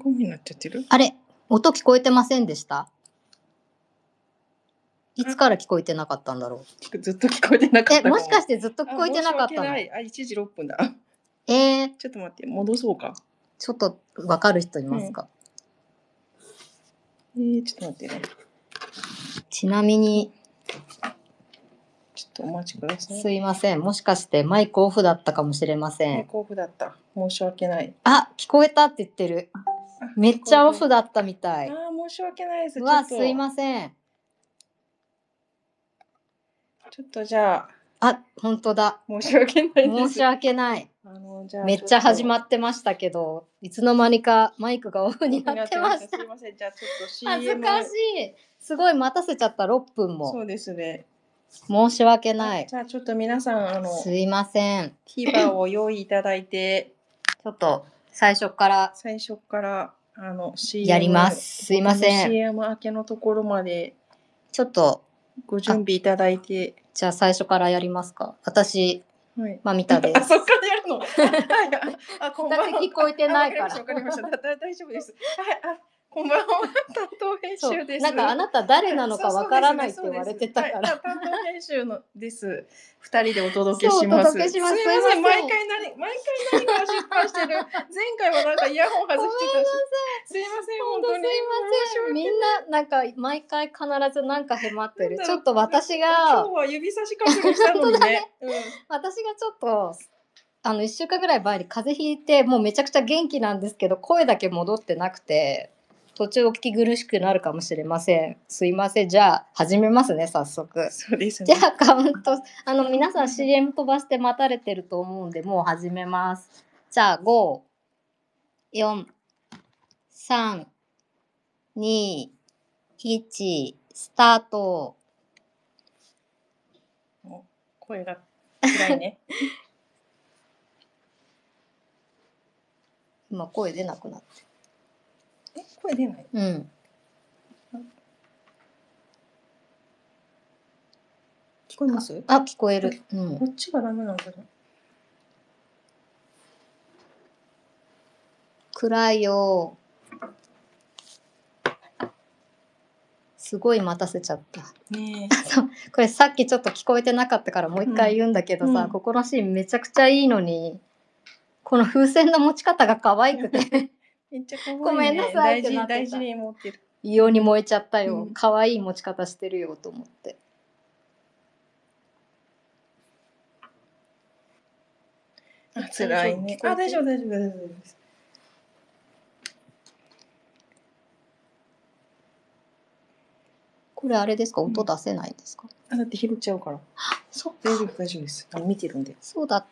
こうになっちゃってる。 あれ、音聞こえてませんでした？いつから聞こえてなかったんだろう。 ずっと聞こえてなかったかも。 もしかしてずっと聞こえてなかったの？ 申し訳ない。1時6分だ。 ちょっと待って、戻そうか。 ちょっとわかる人いますか？ ちょっと待ってね。 ちなみに、 ちょっとお待ちください。 すいません。もしかしてマイクオフだったかもしれません。 マイクオフだった。申し訳ない。 あ、聞こえたって言ってる。めっちゃオフだったみたい。 申し訳ないです。 すいません。 ちょっとじゃあ、本当だ。 申し訳ないです。 申し訳ない。めっちゃ始まってましたけど、いつの間にかマイクがオフになってました。 すいません。じゃあちょっと CM。恥ずかしい。すごい待たせちゃった、6分も。 そうですね。 申し訳ない。 じゃあちょっと皆さん、 すいません。 TVer を用意いただいて、 ちょっと最初から CM やります。すいません。 CM 明けのところまでちょっとご準備いただいて。 じゃあ最初からやりますか。私、まみたです。 そっからやるの。こんばんは。 だって聞こえてないから。 わかりました。大丈夫です。はい。こんばんは。担当編集です。 なんかあなた誰なのかわからないって言われてたから。 担当編集のです。2人でお届けします。すいません。毎回何から失敗してる。前回はなんかイヤホン外してたし。すいません。本当に。 みんななんか毎回必ずなんかへまってる。ちょっと私が今日は指差し確認したのにね。 私がちょっと1週間ぐらい前に風邪ひいてもうめちゃくちゃ元気なんですけど声だけ戻ってなくて途中お聞き苦しくなるかもしれません。すいません。じゃあ始めますね、早速。 そうですね。 じゃあカウント皆さん CM 飛ばして待たれてると思うんでもう始めます。じゃあ5、4、3、2、1スタート。 声が暗いね。 今声出なくなって。 声出ない？ うん。 聞こえます？ 聞こえる。 こっちがダメなんだね。 暗いよ。すごい待たせちゃった。 ねこれさっきちょっと聞こえてなかったからもう一回言うんだけどさ、ここのシーンめちゃくちゃいいのにこの風船の持ち方が可愛くてめっちゃ可愛いね。 ごめんなさいってなってた。 大事に持ってる。 異様に燃えちゃったよ。可愛い持ち方してるよと思って。 辛いね。大丈夫です。 これあれですか？音出せないんですか？ だって拾っちゃうから。 そう大丈夫です。見てるんで。 そうだった。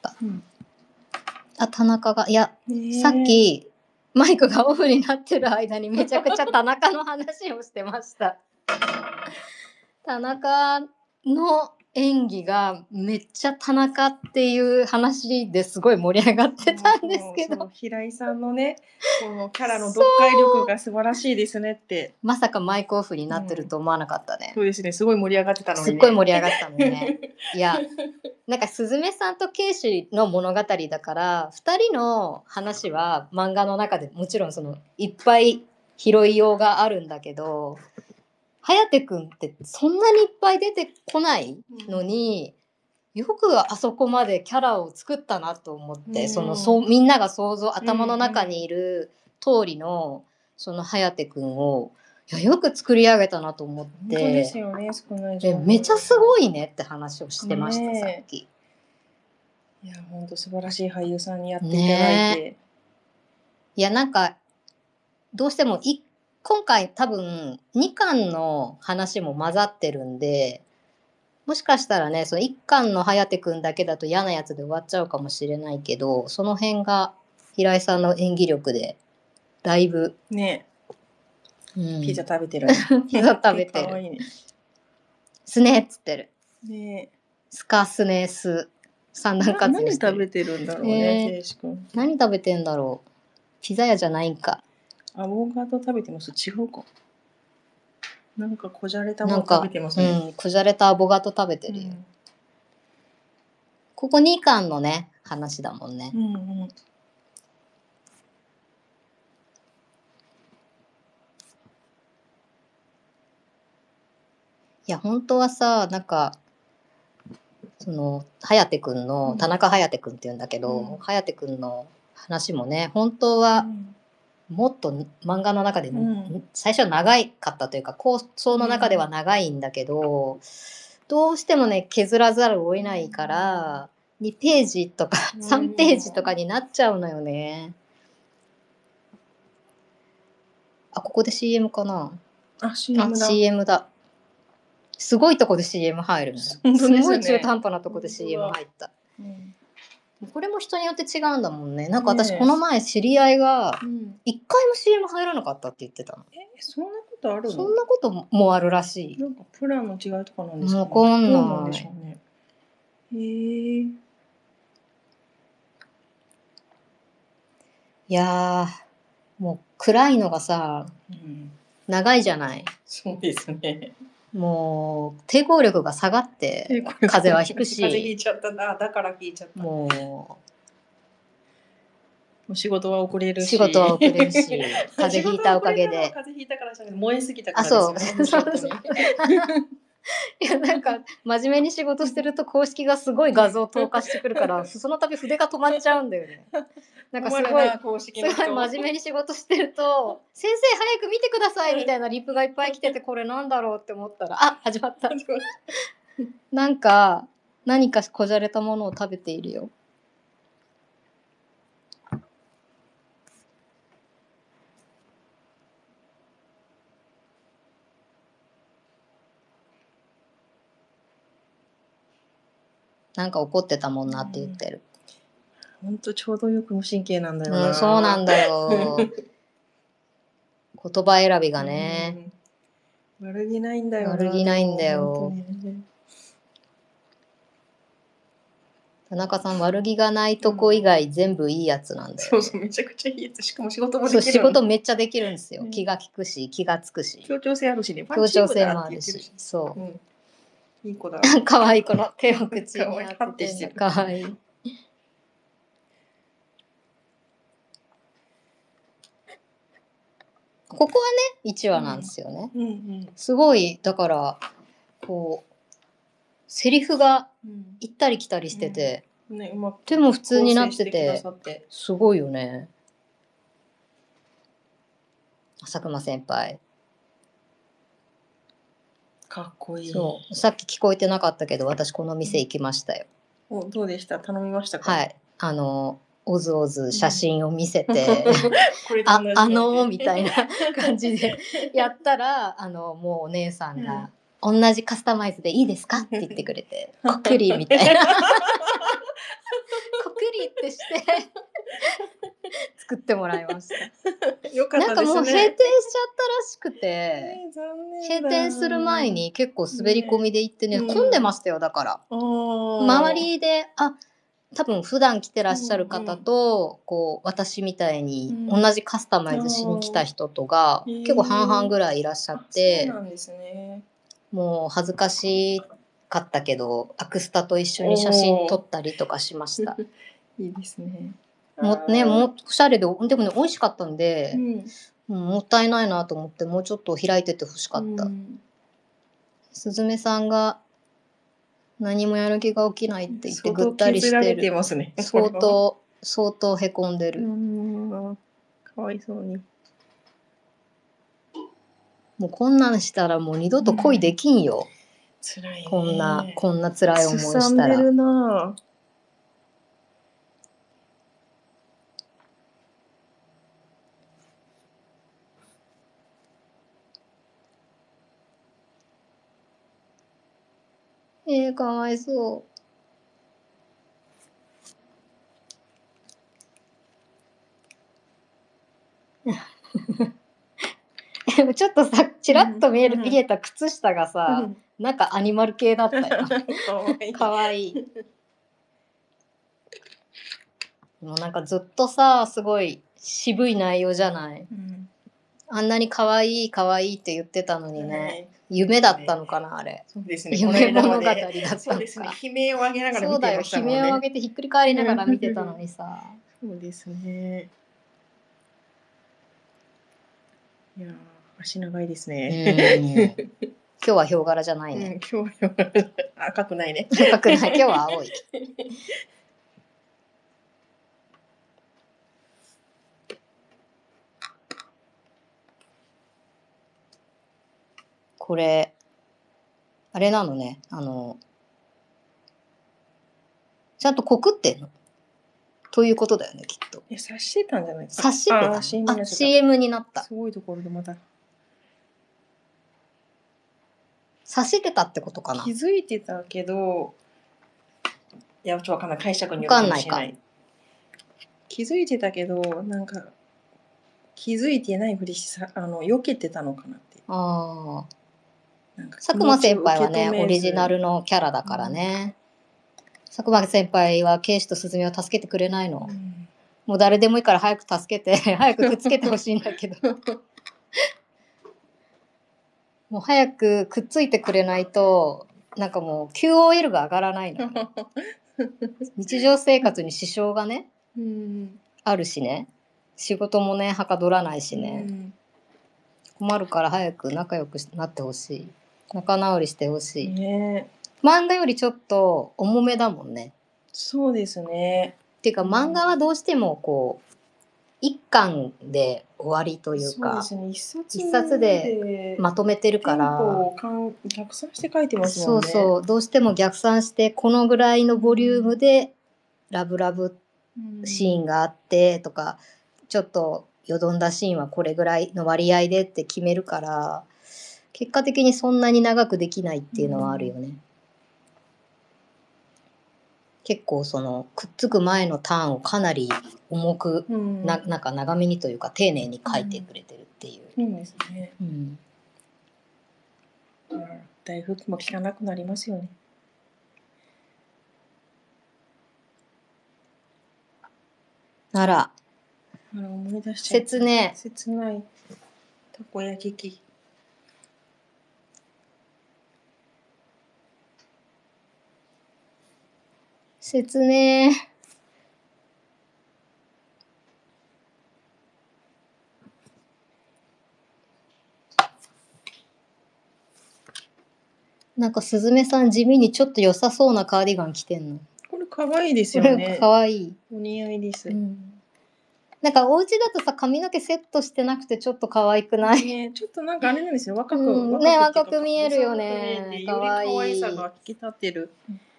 田中がさっきマイクがオフになってる間にめちゃくちゃ田中の話をしてました。田中の演技がめっちゃ田中っていう話ですごい盛り上がってたんですけど、 平井さんのねこのキャラの読解力が素晴らしいですねって。 まさかマイクオフになってると思わなかったね。 そうですね。すごい盛り上がってたのにね。 すっごい盛り上がったのにね。いやなんかすずめさんとケイシの物語だから2人の話は漫画の中でもちろんいっぱい拾いようがあるんだけど、颯くんってそんなにいっぱい出てこないのに、よくあそこまでキャラを作ったなと思って、みんなが頭の中にいる通りの颯くんをよく作り上げたなと思って。 本当ですよね。少ない情報めちゃすごいねって話をしてました、さっき。 いや本当素晴らしい俳優さんにやっていただいて。 いやなんかどうしても今回多分2巻の話も混ざってるんで、もしかしたらね1巻の颯くんだけだと嫌なやつで終わっちゃうかもしれないけど、その辺が平井さんの演技力でだいぶね、ピザ食べてる。 ピザ食べてる。かわいいね。スネーっつってる。 ね、 スカスネス三段活用してる。 何食べてるんだろうね、圭司君。 何食べてんだろう。ピザ屋じゃないんか。 アボカド食べてます？違うか。なんかこじゃれたもの食べてますね。 こじゃれたアボカド食べてるよ。ここ2巻のね話だもんね。 や本当はさ、なんかその颯くんの、田中颯くんって言うんだけど、颯くんの話もね、本当はもっと漫画の中で、最初は長かったというか構想の中では長いんだけど、どうしてもね削らざるを得ないから2ページとか3ページとかになっちゃうのよね。あ、ここで CM かな。 CM だ。 CM だ。すごいとこで CM 入るの。すごい中途半端なとこで CM 入った。これも人によって違うんだもんね。なんか私この前知り合いが一回も CM 入らなかったって言ってたの。 そんなことあるの？ そんなこともあるらしい。 なんかプランの違いとかなんですかね。 わかんない。 どうなんでしょうね。 いやー、もう暗いのがさ、長いじゃない。 そうですね。 もう抵抗力が下がって風邪はひくし、 風邪ひいちゃったな、だからひいちゃった。もう仕事は遅れるし、風邪ひいたおかげで、 風邪ひいたからじゃなくて燃えすぎたからですよね。そういやなんか真面目に仕事してると公式がすごい画像投下してくるからその度筆が止まっちゃうんだよね。なんかすごい真面目に仕事してると「先生早く見てください」みたいなリプがいっぱい来ててこれなんだろうって思ったらあ始まった。なんか何かこじゃれたものを食べているよ。なんか怒ってたもんなって言ってる。 ほんとちょうどよく無神経なんだよな。 そうなんだよ。言葉選びがね。 悪気ないんだよな。 悪気ないんだよ。田中さん悪気がないとこ以外全部いいやつなんだよ。 そうそうめちゃくちゃいいやつ。しかも仕事もできる。 仕事めっちゃできるんですよ。気が利くし気がつくし。 協調性あるしね。 協調性もあるし。そう。 いい子だ。 可愛い子の手を口に当ててる。可愛い。ここはね1話なんですよね。すごいだからこうセリフが行ったり来たりしてて、でも普通になっててすごいよね。佐久間先輩かっこいい。 そうさっき聞こえてなかったけど私この店行きましたよ。 どうでした？頼みましたか？ はい、おずおず写真を見せて、みたいな感じでやったらもうお姉さんが、同じカスタマイズでいいですかって言ってくれてこっくりみたいなこっくりってして作ってもらいました。よかったですね。なんかもう閉店しちゃったらしくて、閉店する前に結構滑り込みで行ってね、混んでましたよ。だから周りで多分普段来てらっしゃる方と、こう私みたいに同じカスタマイズしに来た人とが結構半々ぐらいいらっしゃって、そうなんですね。もう恥ずかしかったけどアクスタと一緒に写真撮ったりとかしました。 いいですね。 もうおしゃれで、でもね美味しかったんで、もったいないなと思ってもうちょっと開いててほしかった。すずめさんが何もやる気が起きないって言ってぐったりしてる。相当へこんでる。かわいそうに。もうこんなんしたらもう二度と恋できんよ。辛いね。こんな辛い思いしたら。すさんでるな。かわいそう。ちょっとさちらっと見えた靴下がさ、なんかアニマル系だったよ。かわいい。もうなんかずっとさすごい渋い内容じゃない。あんなに可愛い可愛いって言ってたのにね、夢だったのかなあれ。そうですね。夢物語だったのか。そうですね。悲鳴を上げながら見てましたもんね。そうだよ。悲鳴を上げてひっくり返りながら見てたのにさ。そうですね。いや足長いですね。 今日はヒョウ柄じゃないね。 今日は赤くないね。 赤くない。今日は青い。これあれなのね。ちゃんと告ってんの。ということだよね、きっと。 察してたんじゃないですか。 察してた。CM になった。 すごいところでまた。 察してたってことかな。 気づいてたけど、いや、ちょっとわかんない。解釈によるかもしれない。気づいてたけど、なんか、気づいてないふりしさ、避けてたのかなって。 ああ。佐久間先輩はね、オリジナルのキャラだからね。佐久間先輩はケイシとスズメを助けてくれないの。もう誰でもいいから早く助けて、早くくっつけてほしいんだけど。もう早くくっついてくれないと、なんかもう QOL が上がらないの。日常生活に支障がね、あるしね。仕事もね、はかどらないしね。困るから早く仲良くなってほしい。仲直りしてほしい。漫画よりちょっと重めだもんね。 そうですね。 っていうか漫画はどうしてもこう一巻で終わりというか、 そうですね、 一冊でまとめてるから、 逆算して書いてますもんね。 そうそう、どうしても逆算してこのぐらいのボリュームでラブラブシーンがあってとか、ちょっとよどんだシーンはこれぐらいの割合でって決めるから、結果的にそんなに長くできないっていうのはあるよね。結構そのくっつく前のターンをかなり重く、なんか長めにというか丁寧に書いてくれてるっていう。 そうですね。大服も効かなくなりますよね。 あら。 思い出しちゃった。切ないたこ焼き器。 切ね。なんかすずめさん地味にちょっと良さそうなカーディガン着てんの。 これ可愛いですよね。 可愛い。 お似合いです。 なんかお家だとさ、髪の毛セットしてなくてちょっと可愛くない？ ね、ちょっとなんかあれなんですよ。若く見えるよね。 可愛さが引き立ってる。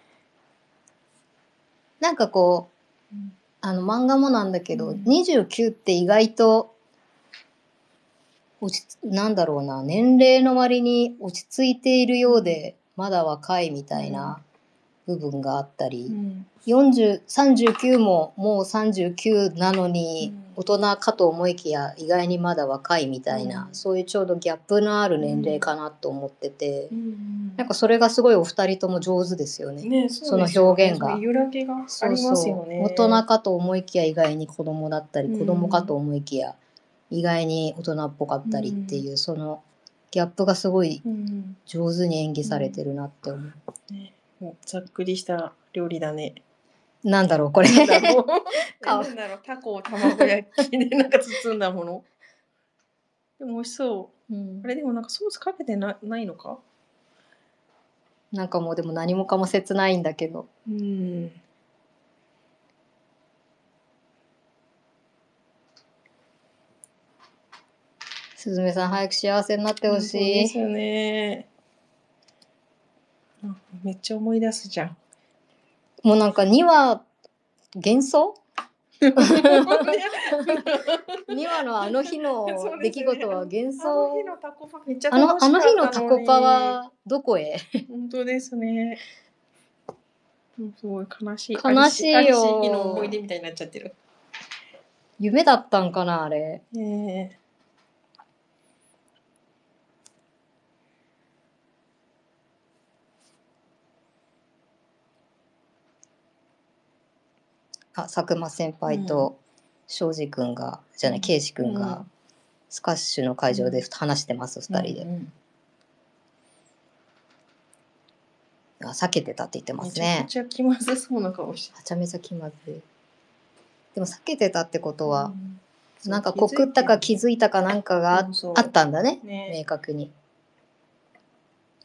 なんかこう、漫画もなんだけど、29って意外となんだろうな、年齢の割に落ち着いているようでまだ若いみたいな部分があったり、39ももう39なのに大人かと思いきや意外にまだ若いみたいな、そういうちょうどギャップのある年齢かなと思ってて、なんかそれがすごいお二人とも上手ですよね。その表現が。大人かと思いきや意外に子供だったり、子供かと思いきや意外に大人っぽかったりっていう、そのギャップがすごい上手に演技されてるなって思う。 ざっくりした料理だね。 なんだろうこれ。 なんだろうタコを卵焼きでなんか包んだもの。でも美味しそう。あれでもなんかソースかけてないのか？ なんかもうでも何もかも切ないんだけど。すずめさん早く幸せになってほしい。そうですよね。めっちゃ思い出すじゃん。 もうなんか2話幻想2話のあの日の出来事は幻想。 あの日のタコパめっちゃ楽しかったのに。 あの日のタコパはどこへ？ 本当ですね。すごい悲しい。 悲しいよ。 日の思い出みたいになっちゃってる。 夢だったんかなあれ。佐久間先輩と庄司君が、じゃない圭司君がスカッシュの会場で話してます、2人で。避けてたって言ってますね。 めちゃくちゃ気まずそうな顔して。 めちゃめちゃ気まずい。でも避けてたってことは、なんか告ったか気づいたかなんかがあったんだね、明確に。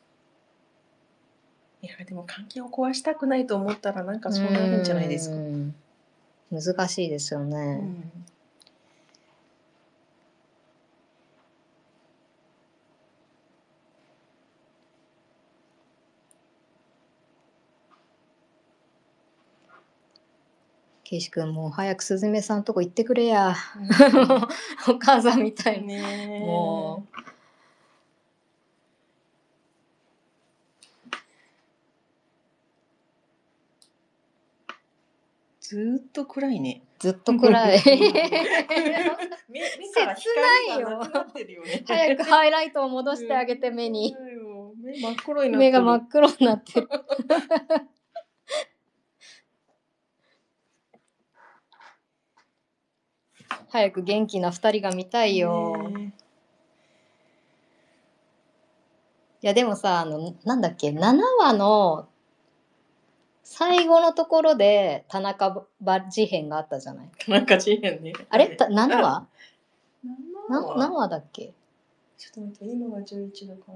いやでも関係を壊したくないと思ったらなんかそうなるんじゃないですか。 難しいですよね。ケイシ君もう早くすずめさんとこ行ってくれや。お母さんみたいに。 ねもう。 ずっと暗いね。 ずっと暗い。 目から光がなくなってるよね。 早くハイライトを戻してあげて目に。 目真っ黒になってる。 目が真っ黒になってる。早く元気な2人が見たいよ。いやでもさ、なんだっけ、7話の最後のところで田中事変があったじゃない。 田中事変ね。 あれ7話何話だっけ。 ちょっと待って、今が11だから。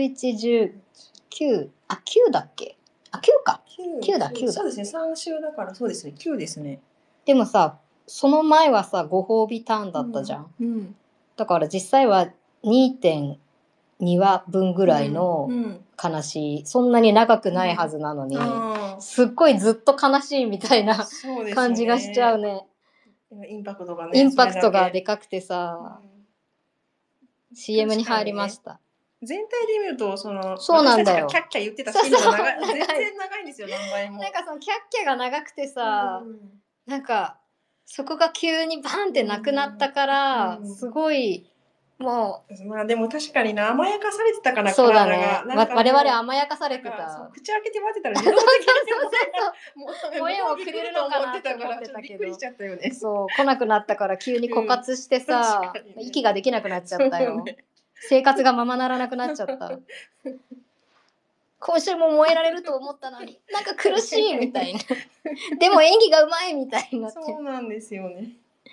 11、10、9、9だっけ。9か。9だ。 そうですね、3週だからそうですね、9ですね。 でもさ、その前はさ、ご褒美ターンだったじゃん。だから実際は 2.2 話分ぐらいの悲しい、そんなに長くないはずなのに、すっごいずっと悲しいみたいな感じがしちゃうね。 インパクトがね。 インパクトがでかくてさ、CM に入りました。 全体で見るとそうなんだよ。 キャッキャ言ってたシーンが全然長いんですよ、何倍も。 なんかそのキャッキャが長くてさ、なんかそこが急にバーンってなくなったから、すごいもう。まあでも確かにな、甘やかされてたから、 そうだね。我々甘やかされてた。 口開けて待ってたら自動的に萌えをくれるのかなって思ってたけど、そう来なくなったから急に枯渇してさ、息ができなくなっちゃったよ。生活がままならなくなっちゃった。今週も燃えられると思ったのに、なんか苦しいみたいな。でも演技がうまいみたいになって。 そうなんですよね。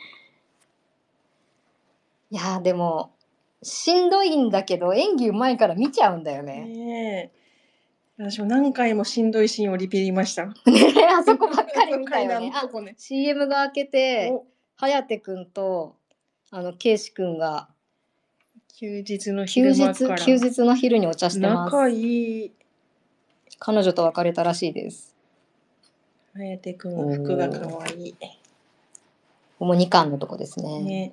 いやでもしんどいんだけど演技うまいから見ちゃうんだよね。 私も何回もしんどいシーンをリピりました。 ね、あそこばっかり見たよね。CM が明けて、颯くんとケイシくんが休日の昼間から。 休日の昼にお茶してます。 仲いい。 彼女と別れたらしいです。 颯くんの服が可愛い。ここも2巻のとこですね。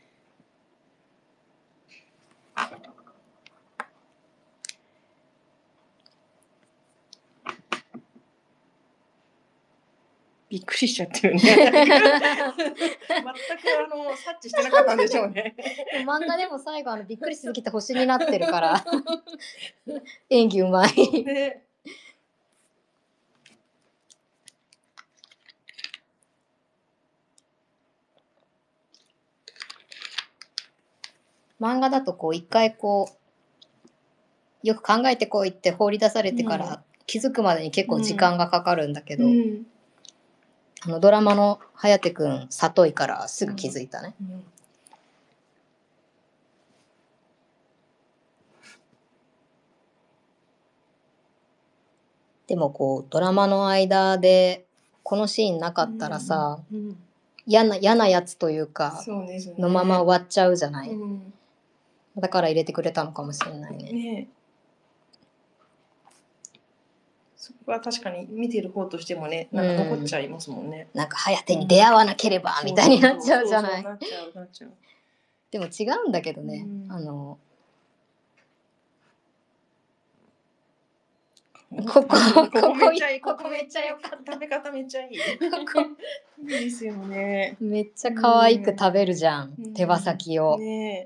びっくりしちゃったよね。全く察知してなかったんでしょうね。 漫画でも最後びっくりしすぎて星になってるから演技うまい。漫画だとこう一回こうよく考えてこいって放り出されてから気づくまでに結構時間がかかるんだけど、ドラマの颯くん里いからすぐ気づいたね。でもこうドラマの間でこのシーンなかったらさ、嫌なやつというかのまま終わっちゃうじゃない。だから入れてくれたのかもしれないね。 そこは確かに見てる方としてもね、なんか残っちゃいますもんね。 なんか颯に出会わなければみたいになっちゃうじゃない。でも違うんだけどね。ここめっちゃ良かった。 食べ方めっちゃいい。いいですよね。 めっちゃ可愛く食べるじゃん、手羽先を。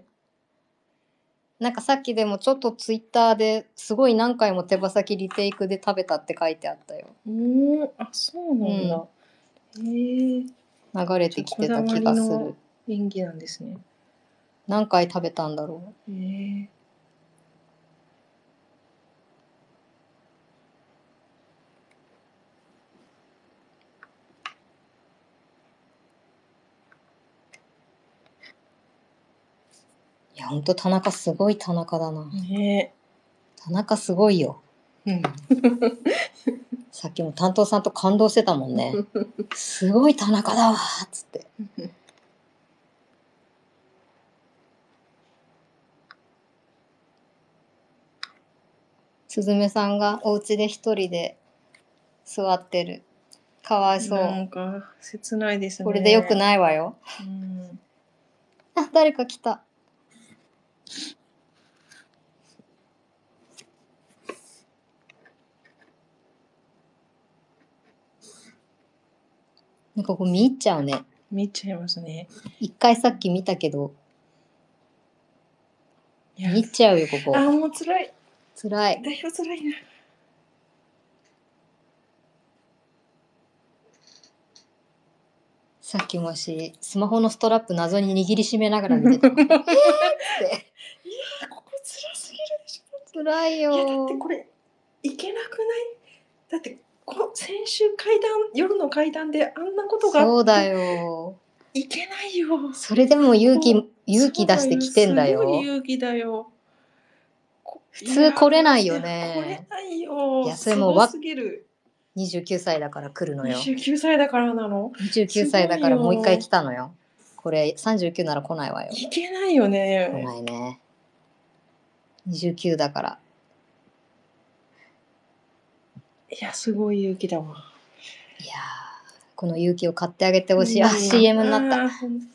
なんかさっきでもちょっとツイッターですごい何回も手羽先リテイクで食べたって書いてあったよ。 あ、そうなんだ。 流れてきてた気がする。 演技なんですね。 何回食べたんだろう。いや、ほんと田中すごい田中だな。田中すごいよ。 うん。 さっきも担当さんと感動してたもんね。すごい田中だわーっつって。すずめさんがお家で一人で座ってる。かわいそなんう。 か切ないですね。 これでよくないわよ。 うん。 あ、誰か来た。なんかこう見入っちゃうね。 見ちゃいますね。 一回さっき見たけど、 いや見入っちゃうよ、ここ。 あ、もう辛い。 辛い。 だいぶ辛いな。 さっきもし、スマホのストラップ謎に握りしめながら見てた。って。 いやー、ここ辛すぎるでしょ。 辛いいや、だってよ。 これ、いけなくない？だって、先週夜の階段であんなことがあって。 そうだよ。 いけないよ。 それでも勇気出してきてんだよ。 すごい勇気だよ。 普通来れないよね。 来れないよ。 いやそれもすごすぎる。 29歳だから来るのよ。 29歳だからなの。 29歳だからもう一回来たのよ。これ39なら来ないわよ。 いけないよね。 来ないね。29だから。 いや、すごい勇気だわ。 いやー、この勇気を買ってあげてほしい。あ、CM になった。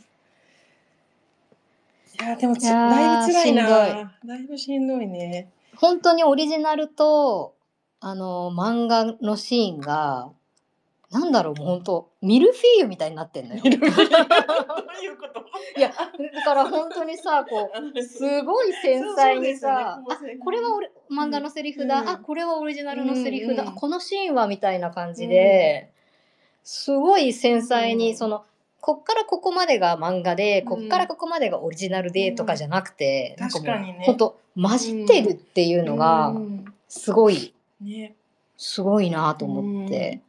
いや、でもいやーだいぶ辛いな。 しんどい。 だいぶしんどいね。 本当にオリジナルと、漫画のシーンが、なんだろう、もう本当ミルフィーユみたいになってんのよ。 どういうこといや、だから本当にさ、こう、すごい繊細にさ、 そうですよねあ、これは漫画のセリフだ、 うんあ、これはオリジナルのセリフだ、 うんうんあこのシーンはみたいな感じで、すごい繊細に、 うんこっからここまでが漫画で、こっからここまでがオリジナルでとかじゃなくて、なんかもう確かにね本当混じってるっていうのが、すごい、 ね、 すごいなと思って。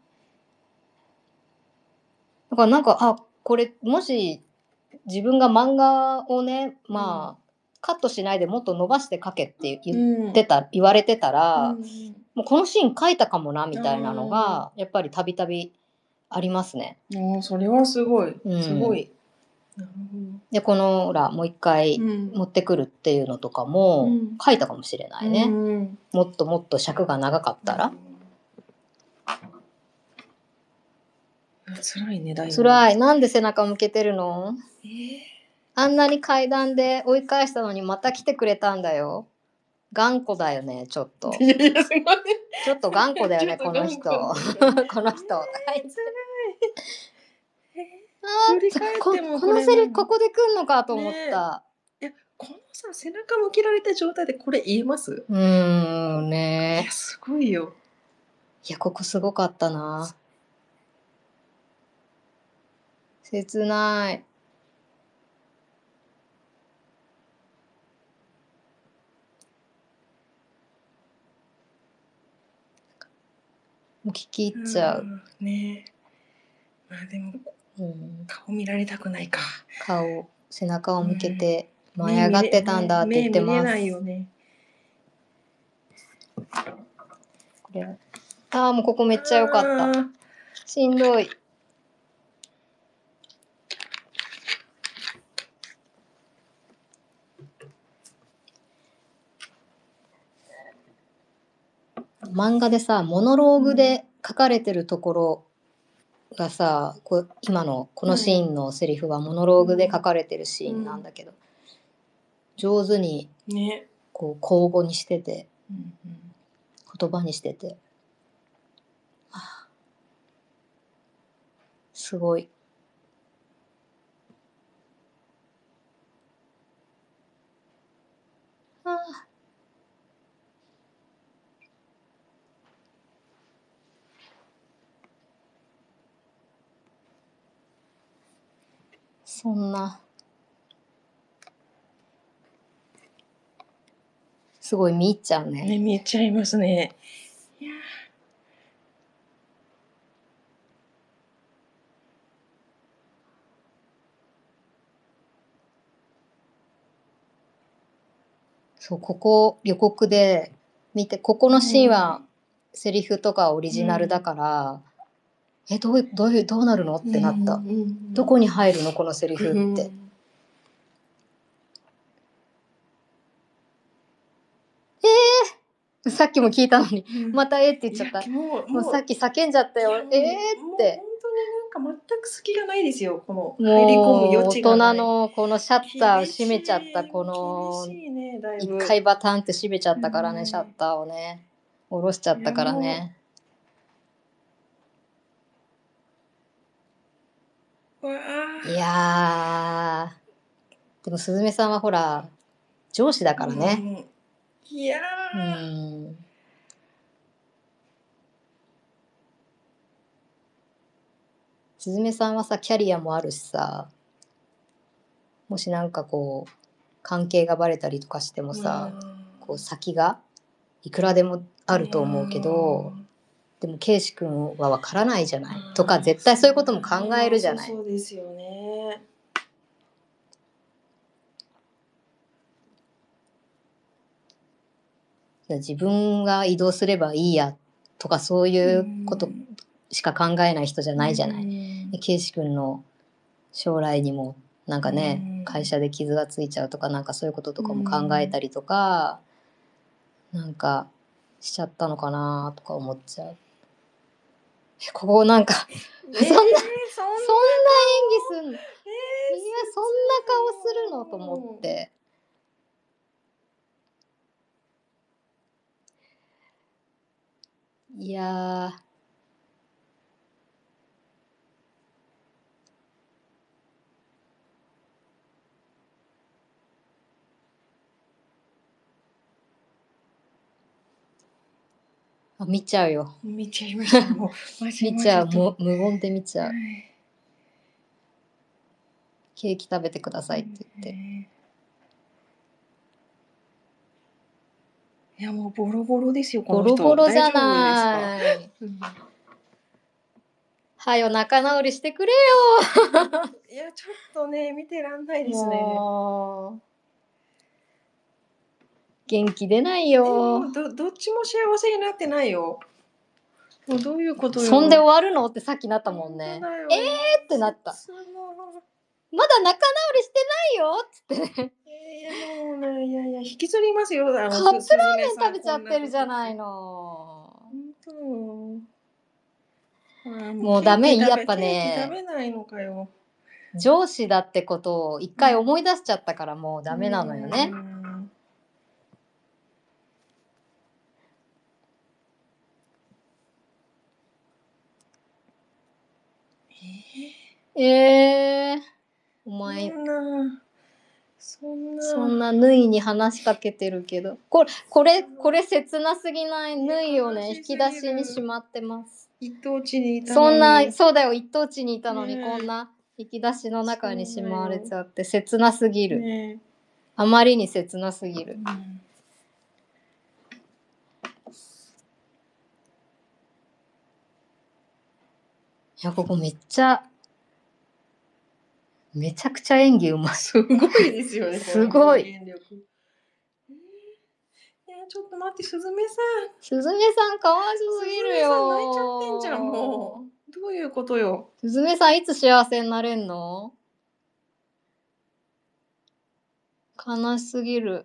だからなんか、あ、これ、もし、自分が漫画をね、まあ、カットしないでもっと伸ばして描けって言われてたら、もうこのシーン描いたかもな、みたいなのが、やっぱりたびたびありますね。 それはすごい。すごい。 で、この、ほら、もう一回持ってくるっていうのとかも、描いたかもしれないね。もっともっと尺が長かったら。 辛いね、だいぶ。 辛い。なんで背中向けてるの？あんなに階段で追い返したのにまた来てくれたんだよ。頑固だよね、ちょっと。 いやいや、すごい。 ちょっと頑固だよね、この人。この人。このセリフここで来んのかと思った。 いや、このさ、背中向けられた状態でこれ言えます？ ね。 いや、すごいよ。 いや、ここすごかったな。切ない。もう聞き入っちゃう。 ね。まあでも、顔見られたくないか。 顔、背中を向けて舞い上がってたんだって言ってます。 目見れないよね。 これ。ああ、もうここめっちゃ良かった。しんどい。漫画でさ、モノローグで書かれてるところがさ、今のこのシーンのセリフはモノローグで書かれてるシーンなんだけど、上手にこう口語にしてて、言葉にしてて、すごい。そんなすごい見入っちゃうね。 見入っちゃいますね。いやそう、ここ予告で見て、ここのシーンはセリフとかオリジナルだから、どうなるのってなった、どこに入るのこのセリフって、さっきも聞いたのに、またって言っちゃった。もうさっき叫んじゃったよ。って。 本当になんか全く隙がないですよ。この入り込む余地がない。 大人のこのシャッターを閉めちゃった、この一回バタンって閉めちゃったからね、シャッターをね下ろしちゃったからね。いやー、でもすずめさんはほら上司だからね。 いやすずめさんはさキャリアもあるしさ、もしなんかこう関係がバレたりとかしてもさ、こう先がいくらでもあると思うけど、でもケイシ君は分からないじゃない、とか絶対そういうことも考えるじゃない。 そうですよね。 自分が移動すればいいやとかそういうことしか考えない人じゃないじゃない。ケイシ君の将来にもなんかね、会社で傷がついちゃうとかなんかそういうこととかも考えたりとか、なんかしちゃったのかなとか思っちゃう。ここなんかそんな演技すんの、そんな顔するのと思って。いや見ちゃうよ。 見ちゃいました。もう見ちゃう、もう無言で見ちゃう。ケーキ食べてくださいって言って。 いやもうボロボロですよこの人。 ボロボロじゃない。はよ仲直りしてくれよ。 いやちょっとね見てらんないですね。 元気出ないよ。 どっちも幸せになってないよ。もうどういうことよ。 そんで終わるのってさっきなったもんね。ってなった。まだ仲直りしてないよっつってね。 もうね、いや引きずりますよ。カップラーメン食べちゃってるじゃないの。もうダメ、やっぱね。 食べないのかよ。 上司だってことを一回思い出しちゃったからもうダメなのよね。お前そんな縫いに話しかけてるけど、これ切なすぎない？縫いをね引き出しにしまってます。 一等地にいたのに。 そうだよ、一等地にいたのにこんな引き出しの中にしまわれちゃって切なすぎる。あまりに切なすぎる。いやここめちゃくちゃ演技うまい。 すごいですよね。 すごい。 いやちょっと待って、すずめさん。 すずめさんかわいそうすぎるよ。 泣いちゃってんじゃんもう。どういうことよ。 すずめさんいつ幸せになれんの？悲しすぎる。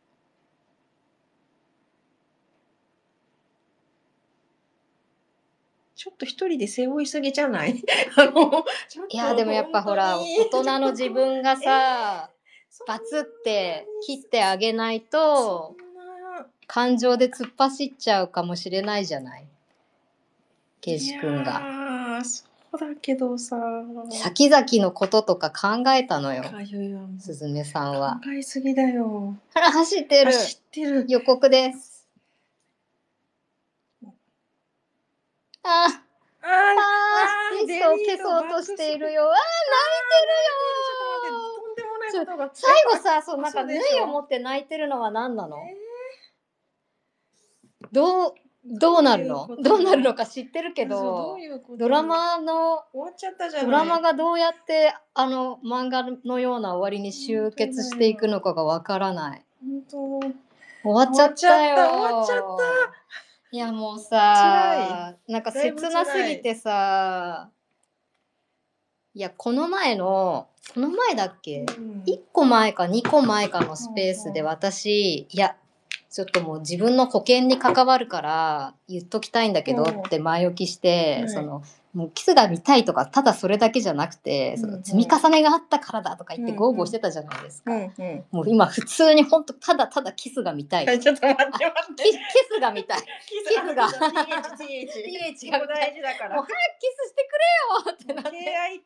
ちょっと一人で背負いすぎじゃない？いやでもやっぱほら大人の自分がさ、バツって切ってあげないと感情で突っ走っちゃうかもしれないじゃない、ケイシ君が。 そうだけどさ、 先々のこととか考えたのよ、すずめさんは。 考えすぎだよ。 ほら走ってる。予告です。ミストを消そうとしているよ。泣いてるよ。最後さ、なんか縫いを持って泣いてるのは何なの？どうなるの？どうなるのか知ってるけど、ドラマがどうやって漫画のような終わりに終結していくのかがわからない。終わっちゃったよ。 終わっちゃった。 いやもうさ、なんか切なすぎてさ、いやこの前だっけ、1個前か2個前かのスペースで私、いやちょっともう自分の保険に関わるから言っときたいんだけどって前置きして、そのもうキスが見たいとかただそれだけじゃなくて、その積み重ねがあったからだとか言って豪語してたじゃないですか。もう今普通に本当ただただキスが見たい。 ちょっと待って待って。 キスが見たい。キスが TH が大事だから。 もう早くキスしてくれよってなって。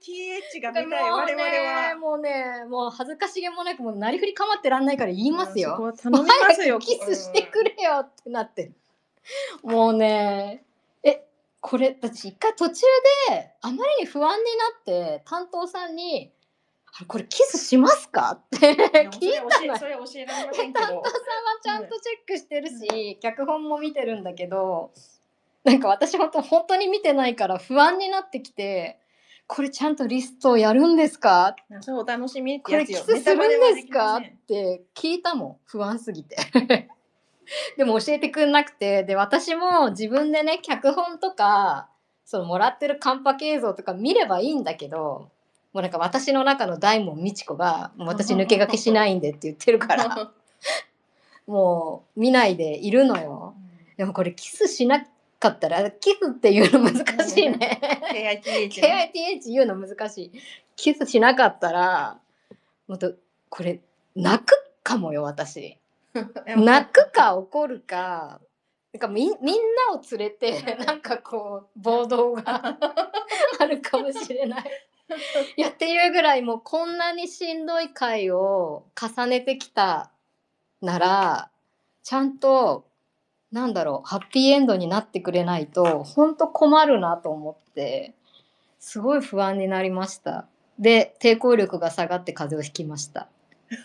TH が見たい我々は。 もう恥ずかしげもなくもうなりふり構ってらんないから言いますよ。 もう頼みますよ。 キスしてくれよってなってる。もうね、これ私一回途中であまりに不安になって担当さんに「これキスしますか?」って聞いたの。 それ教えられませんけど。 担当さんはちゃんとチェックしてるし、脚本も見てるんだけど、なんか私本当に見てないから不安になってきて。これちゃんとリストをやるんですか？ そうお楽しみってこれキスするんですかって聞いたもん、不安すぎて。でも教えてくんなくて、で私も自分でね脚本とかそのもらってるカンパケ映像とか見ればいいんだけど、もうなんか私の中の大門みち子がもう私抜け駆けしないんでって言ってるからもう見ないでいるのよ。でもこれキスしなかったらキスっていうの難しいね。KITH 言うの難しい。キスしなかったらもっとこれ泣くかもよ私。泣くか怒るか。なんかみんなを連れてなんかこう暴動があるかもしれない。いやっていうぐらいもうこんなにしんどい回を重ねてきたならちゃんとなんだろうハッピーエンドになってくれないと本当困るなと思ってすごい不安になりました。で抵抗力が下がって風邪をひきました。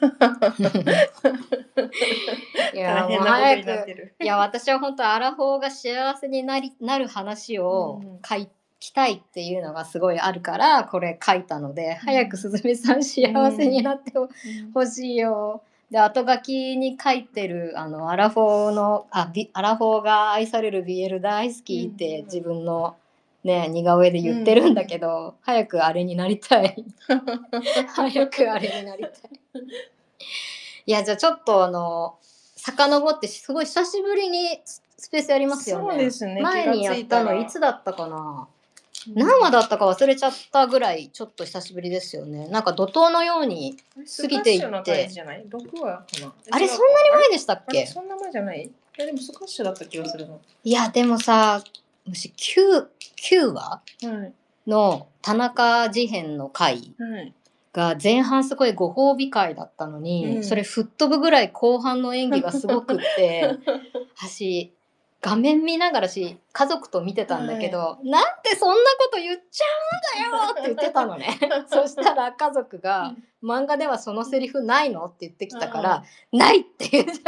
いやもう早くいや私は本当アラフォーが幸せになる話を書きたいっていうのがすごいあるからこれ書いたので、早くすずめさん幸せになってほしいよ。で後書きに書いてるアラフォーが愛される BL 大好きって自分のね似顔絵で言ってるんだけど、早くあれになりたい。早くあれになりたい。いやじゃあちょっと遡ってすごい久しぶりにスペースやりますよね。 そうですね。 前にやったのいつだったかな。何話だったか忘れちゃったぐらいちょっと久しぶりですよね。なんか怒涛のように過ぎていって。 6話かな。 あれそんなに前でしたっけ？ そんな前じゃない？いやでもスカッシュだった気がするの。 いやでもさ、もし9話の田中事変の回が前半すごいご褒美回だったのに、それ吹っ飛ぶぐらい後半の演技がすごくって私画面見ながら家族と見てたんだけど、なんてそんなこと言っちゃうんだよって言ってたのね。そしたら家族が漫画ではそのセリフないのって言ってきたから、ないって言っちゃう。悲し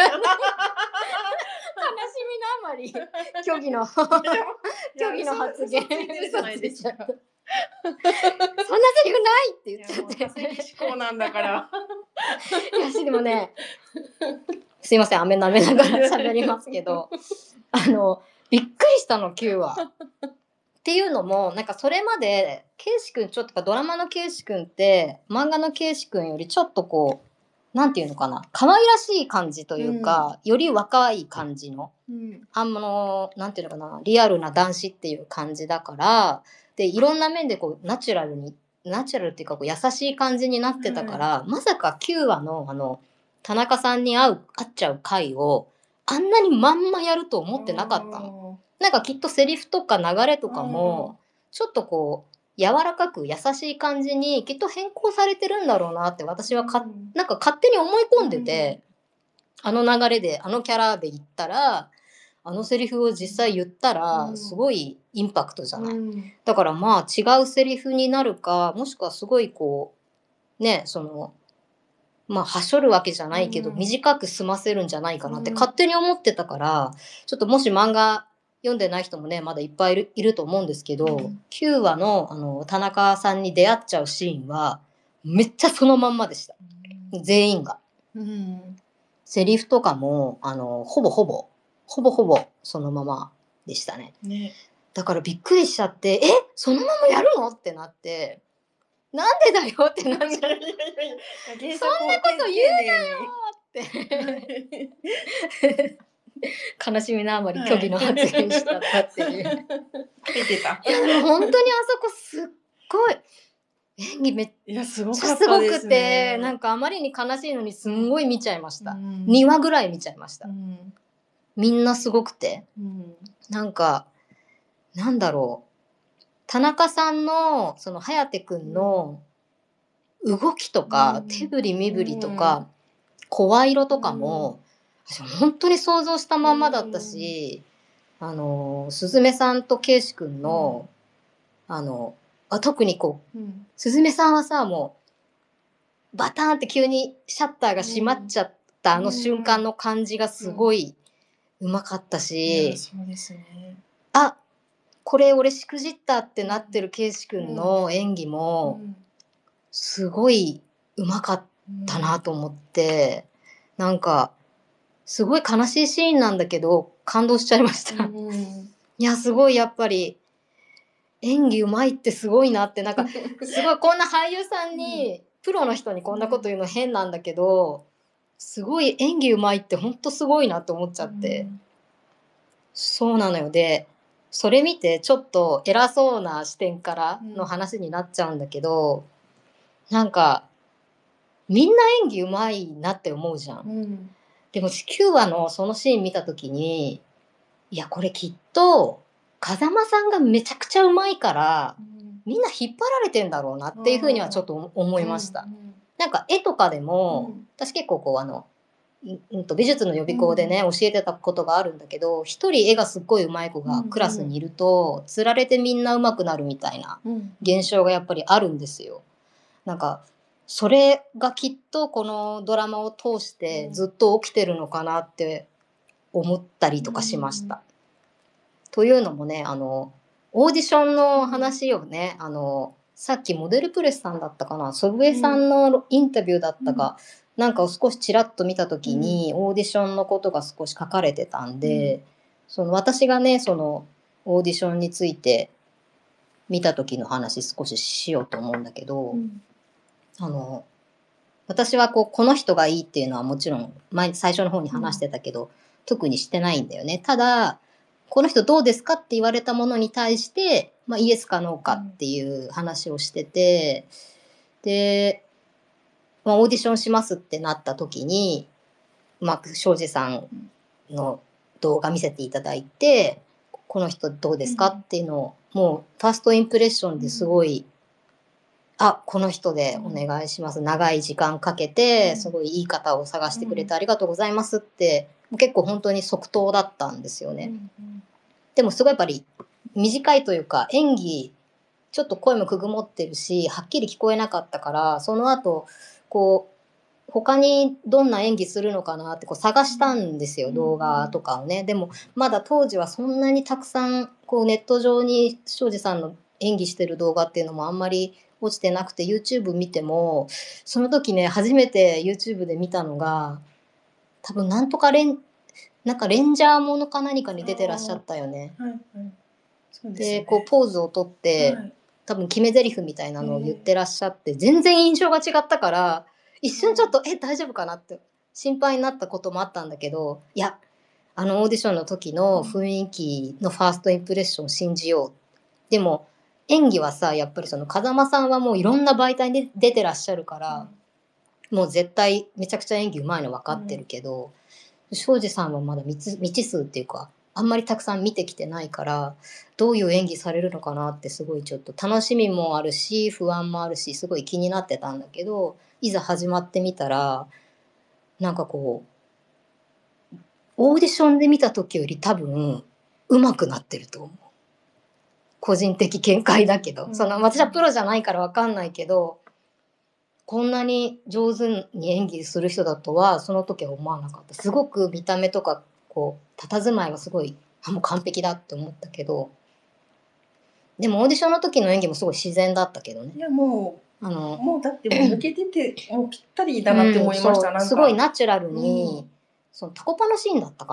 みのあまり虚偽の発言嘘ついちゃった。そんなセリフないって言っちゃって。 思考なんだから。 いやでもね、すいません飴舐めながら喋りますけど、びっくりしたの9話。っていうのもなんかそれまでケイシ君ちょっとドラマのケイシ君って漫画のケイシ君よりちょっとこうなんていうのかな可愛らしい感じというか、より若い感じの、なんていうのかなリアルな男子っていう感じだからでいろんな面でこうナチュラルっていうかこう優しい感じになってたから、まさか9話の田中さんに会っちゃう回をあんなにまんまやると思ってなかったの。なんかきっとセリフとか流れとかもちょっとこう柔らかく優しい感じにきっと変更されてるんだろうなって私はなんか勝手に思い込んでて、あの流れであのキャラで言ったらあのセリフを実際言ったらすごいインパクトじゃない。だからまあ違うセリフになるかもしくはすごいこうねまあはしょるわけじゃないけど、短く済ませるんじゃないかなって勝手に思ってたから、ちょっともし漫画読んでない人もねまだいっぱいいると思うんですけど、9話の田中さんに出会っちゃうシーンはめっちゃそのまんまでした。全員が。セリフとかもほぼほぼそのままでしたね。 ね。 だからびっくりしちゃって、そのままやるのってなって、なんでだよってなっちゃって、そんなこと言うなよって悲しみのあまり虚偽の発言しちゃったっていう。 書いてた。 いやでも本当にあそこすっごい演技めっいやすごちかっゃすごくたですて、 ね。 なんかあまりに悲しいのにすんごい見ちゃいました。 うん 2話ぐらい見ちゃいました。 うんみんなすごくて、 うんなんかなんだろう、田中さんのその颯くんの動きとか、 うん手振り身振りとか、声色とかも、私本当に想像したまんまだったし、すずめさんとけいしくんの、特にこう、すずめさんはさ、もう、バターンって急にシャッターが閉まっちゃったあの瞬間の感じがすごいうまかったいやし、 そうですね。 あ、これ俺しくじったってなってるけいしくんの演技も、すごいうまかったなと思って、なんか、すごい悲しいシーンなんだけど、感動しちゃいました。いや、すごいやっぱり、演技うまいってすごいなって、なんか、すごいこんな俳優さんに、プロの人にこんなこと言うの変なんだけど、すごい演技うまいってほんとすごいなって思っちゃって。そうなのよ。で、それ見てちょっと偉そうな視点からの話になっちゃうんだけど、なんか、みんな演技うまいなって思うじゃん。でも9話のそのシーン見た時に、いやこれきっと風間さんがめちゃくちゃうまいから、みんな引っ張られてんだろうなっていうふうにはちょっと思いました。なんか絵とかでも、私結構こう美術の予備校でね、教えてたことがあるんだけど、一人絵がすっごい上手い子がクラスにいると、つられてみんな上手くなるみたいな現象がやっぱりあるんですよ。なんかそれがきっとこのドラマを通してずっと起きてるのかなって思ったりとかしました。というのもね、オーディションの話をね、さっきモデルプレスさんだったかな、祖父江さんのインタビューだったか、なんかを少しちらっと見た時に、オーディションのことが少し書かれてたんで、私がね、そのオーディションについて見た時の話少ししようと思うんだけど、私はこの人がいいっていうのはもちろん最初の方に話してたけど、特にしてないんだよね。ただこの人どうですかって言われたものに対して、イエスかノーかっていう話をしてて、で、オーディションしますってなった時に庄司さんの動画見せていただいて、この人どうですかっていうのを、もうファーストインプレッションですごい、この人でお願いします。長い時間かけて、すごいいい方を探してくれてありがとうございますって、結構本当に即答だったんですよね。でもすごいやっぱり短いというか、演技、ちょっと声もくぐもってるし、はっきり聞こえなかったから、その後、他にどんな演技するのかなって探したんですよ、動画とかをね。でもまだ当時はそんなにたくさんネット上に庄司さんの演技してる動画っていうのもあんまり落ちてなくて、 YouTube 見てもその時ね、初めて YouTube で見たのが多分なんかレンジャーものか何かに出てらっしゃったよね。でポーズをとって、多分決め台詞みたいなのを言ってらっしゃって、全然印象が違ったから、一瞬ちょっと大丈夫かなって心配になったこともあったんだけど、いやオーディションの時の雰囲気のファーストインプレッションを信じよう。でも演技はさ、やっぱり風間さんはもういろんな媒体に出てらっしゃるから、もう絶対めちゃくちゃ演技うまいの分かってるけど、庄司さんはまだ未知数っていうか、あんまりたくさん見てきてないから、どういう演技されるのかなってすごいちょっと楽しみもあるし、不安もあるし、すごい気になってたんだけど、いざ始まってみたら、なんかオーディションで見た時より多分上手くなってると思う。個人的見解だけど、私はプロじゃないから分かんないけど、こんなに上手に演技する人だとはその時は思わなかった。すごく見た目とか佇まいはすごいもう完璧だって思ったけど、でもオーディションの時の演技もすごい自然だったけどね。 いやもうだってもう抜けててもうぴったりだなって思いました。 すごいナチュラルに、そのタコパのシーンだったかな。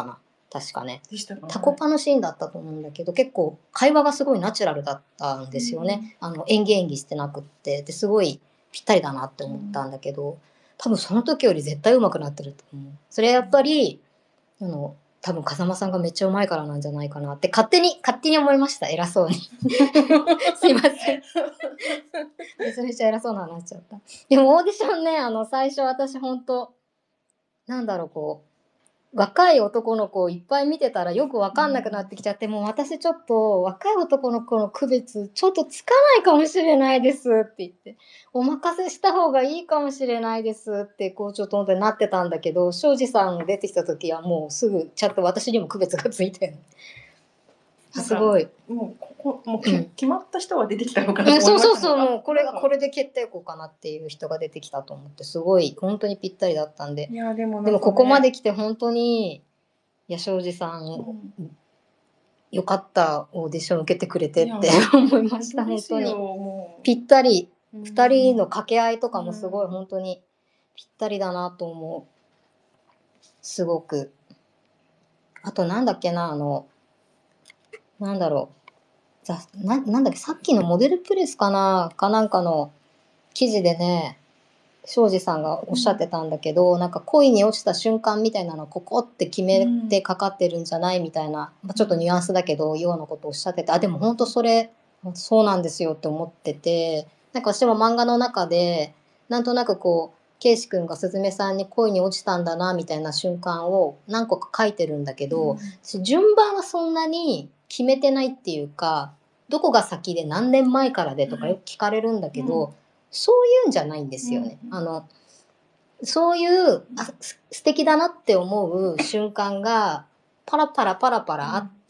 確かね。 でしたかね。 タコパのシーンだったと思うんだけど、結構会話がすごいナチュラルだったんですよね。演技してなくって。ですごいぴったりだなって思ったんだけど、多分その時より絶対上手くなってると思う。それはやっぱり、多分風間さんがめっちゃ上手いからなんじゃないかなって勝手に思いました。偉そうに。すいません。めちゃめちゃ偉そうな話になっちゃった。でもオーディションね、最初私ほんと、なんだろう、こう、若い男の子をいっぱい見てたらよくわかんなくなってきちゃって、もう私ちょっと若い男の子の区別ちょっとつかないかもしれないですって言って、お任せした方がいいかもしれないですってこうちょっと本当になってたんだけど、庄司さん出てきた時はもうすぐちゃんと私にも区別がついて、すごい。 もう決まった人は出てきたのかなと思いました。 そう、もうこれで決定校かなっていう人が出てきたと思って、すごい本当にぴったりだったんで。 いやでもここまで来て本当に庄司さん、よかったオーディション受けてくれてって思いました。本当にぴったり、2人の掛け合いとかもすごい本当にぴったりだなと思う。すごく。あとなんだっけな、なんだろう、なんだっけ、さっきのモデルプレスかなんかの記事でね、庄司さんがおっしゃってたんだけど、なんか恋に落ちた瞬間みたいなのをここって決めてかかってるんじゃないみたいな、ちょっとニュアンスだけどようなことをおっしゃってて、でも本当それそうなんですよって思ってて、なんか私も漫画の中でなんとなくこう圭史くんがすずめさんに恋に落ちたんだなみたいな瞬間を何個か書いてるんだけど、順番はそんなに決めてないっていうか、どこが先で何年前からでとかよく聞かれるんだけど、そういうんじゃないんですよね。そういう素敵だなって思う瞬間がパラパラあって、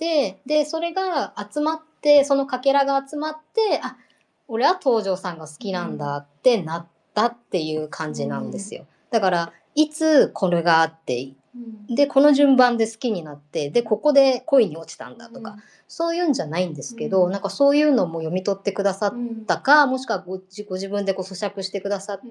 でそれが集まって、そのかけらが集まって、俺は東條さんが好きなんだってなったっていう感じなんですよ。だからいつこれがあって、でこの順番で好きになって、でここで恋に落ちたんだとか、そういうんじゃないんですけど、なんかそういうのも読み取ってくださったか、もしくはご自分でこう咀嚼してくださって、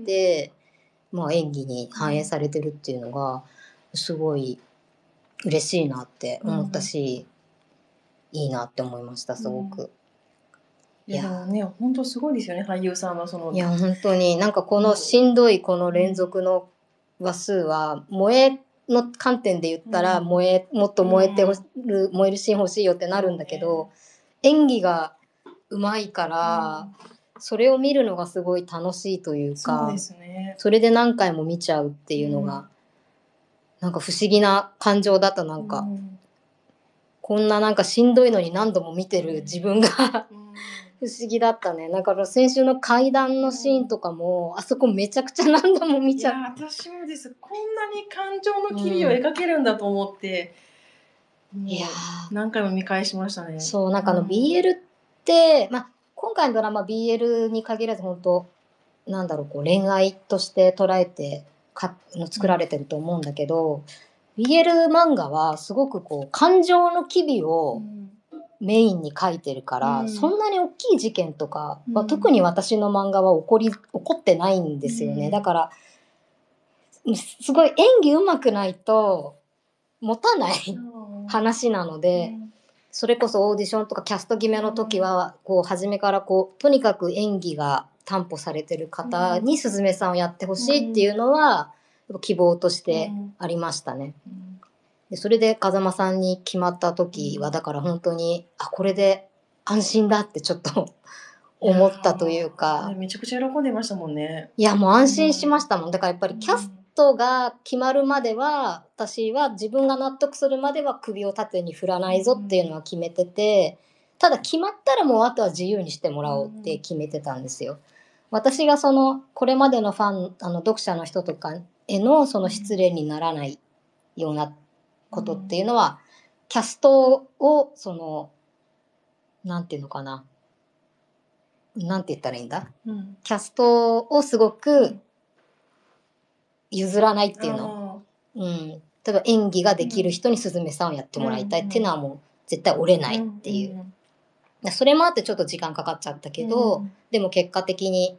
演技に反映されてるっていうのがすごい嬉しいなって思ったし、いいなって思いました、すごく。 いやでもね、本当すごいですよね、俳優さんのその。 いや本当になんかこのしんどいこの連続の話数は、萌えの観点で言ったら、もっと燃えるシーン欲しいよってなるんだけど、演技がうまいから、それを見るのがすごい楽しいというか、 そうですね、 それで何回も見ちゃうっていうのが、なんか不思議な感情だった。なんか、こんななんかしんどいのに何度も見てる自分が不思議だったね。だから先週の階段のシーンとかも、あそこめちゃくちゃ何度も見ちゃう。 いや私もです。こんなに感情の機微を描けるんだと思って、いや何回も見返しましたね。 そう、なんかBL って、今回のドラマ BL に限らず本当なんだろう、こう恋愛として捉えて作られてると思うんだけど、BL 漫画はすごくこう感情の機微をメインに書いてるから、そんなに大きい事件とかは、特に私の漫画は起こってないんですよね。だからすごい演技うまくないと持たない話なので、それこそオーディションとかキャスト決めの時はこう初めからこうとにかく演技が担保されてる方にすずめさんをやってほしいっていうのは希望としてありましたね。でそれで風間さんに決まった時はだから本当にこれで安心だってちょっと思ったというか、 めちゃくちゃ喜んでましたもんね。 いやもう安心しましたもん。だからやっぱりキャストが決まるまでは、私は自分が納得するまでは首を縦に振らないぞっていうのは決めてて、ただ決まったらもうあとは自由にしてもらおうって決めてたんですよ。私がそのこれまでの読者の人とかへのその失礼にならないようなことっていうのは、キャストをそのなんていうのかな、なんて言ったらいいんだ、キャストをすごく譲らないっていうの、例えば演技ができる人にすずめさんをやってもらいたいっていうのはもう絶対折れないっていう、それもあってちょっと時間かかっちゃったけど、でも結果的に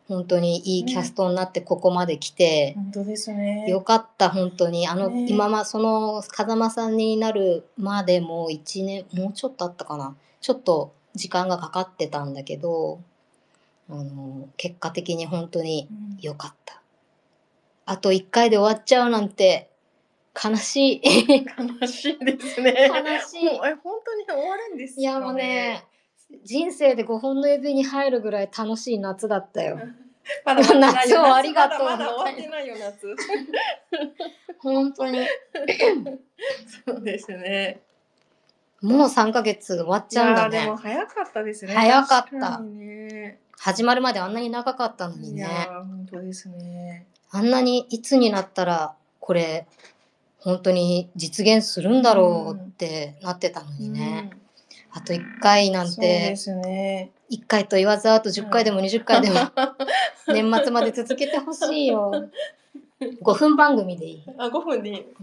本当にいいキャストになってここまで来て、 本当ですね。 よかった本当にね今その風間さんになるまでも1年もうちょっとあったかな、ちょっと時間がかかってたんだけど、結果的に本当によかった。あと1回で終わっちゃうなんて悲しい。 悲しいですね。 悲しい。 本当に終わるんですかね。 いやもうね、人生で5本の指に入るぐらい楽しい夏だったよ。 まだ終わってないよ。 夏をありがとうまだ終わってないよ夏。 本当に。 そうですね。 もう3ヶ月終わっちゃうんだね。 でも早かったですね。 早かった。 確かにね、 始まるまであんなに長かったのにね。 いや本当ですね。 あんなにいつになったらこれ本当に実現するんだろうってなってたのにね。あと1回なんて、 そうですね、 1回と言わずあと10回でも20回でも年末まで続けてほしいよ。5分番組でいい。 5分でいい。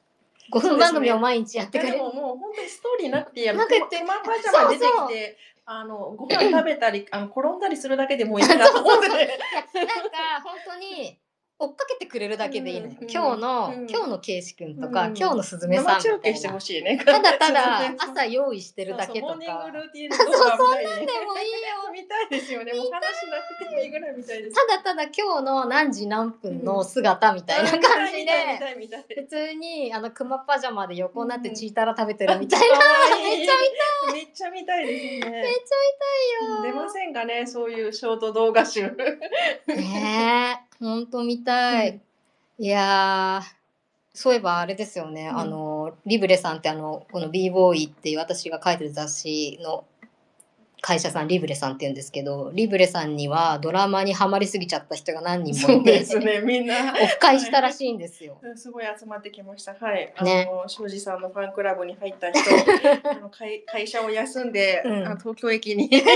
5分番組を毎日やってくれる。 でももう本当にストーリーなくてやる。クマパジャマ出てきてご飯食べたり転んだりするだけでもういいなと思ってね。 なんか本当に追っかけてくれるだけでいいのよ。今日のケイシ君とか、今日のスズメさんみたいな。 生中継してほしいね。 ただただ朝用意してるだけとか。 モーニングルーティンそうそんなんでもいいよ。 見たいですよね。もう話なくてもいいぐらい見たいです。 ただただ今日の何時何分の姿みたいな感じで、普通にクマパジャマで横になってチータラ食べてるみたいな。めっちゃ見たい。 めっちゃ見たいですね。めっちゃ見たいよ。 出ませんかね、そういうショート動画集。 ねえ、ほんと見たい。いやそういえばあれですよね、リブレさんってこの b ボーイっていう私が書いてる雑誌の会社さんリブレさんって言うんですけど、リブレさんにはドラマにハマりすぎちゃった人が何人もいて、 そうですね、みんなオフ会したらしいんですよ。 すごい集まってきました。はい。 ね、 庄司さんのファンクラブに入った人、会社を休んで、東京駅に8